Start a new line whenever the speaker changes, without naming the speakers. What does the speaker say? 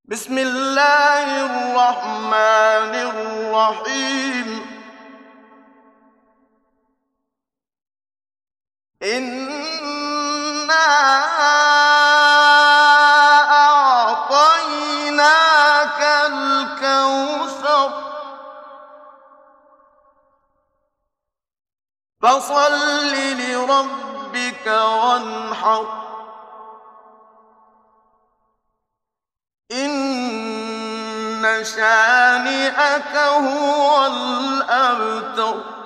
بسم الله الرحمن الرحيم إنا أعطيناك الكوثر فصل لربك وانحر إن شانئك هو الأبتر